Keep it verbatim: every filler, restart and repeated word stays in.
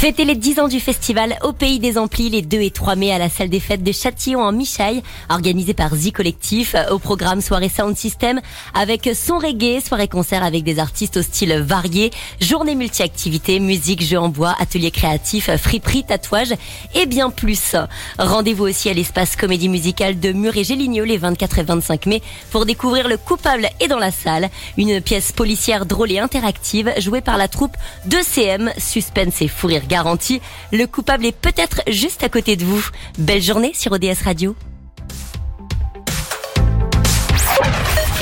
Fêtez les dix ans du festival au Pays des Amplis les deux et trois mai à la salle des fêtes de Châtillon en Michaille, organisé par Z Collectif. Au programme soirée sound system avec son reggae, soirée concert avec des artistes au style varié, journée multi-activités, musique, jeux en bois, ateliers créatifs, friperie, tatouage et bien plus. Rendez-vous aussi à l'espace comédie musicale de Mur-et-Géligneux les vingt-quatre et vingt-cinq mai pour découvrir Le Coupable est dans la salle, une pièce policière drôle et interactive jouée par la troupe de C M, suspense et fou rire garanti. Le coupable est peut-être juste à côté de vous. Belle journée sur O D S Radio.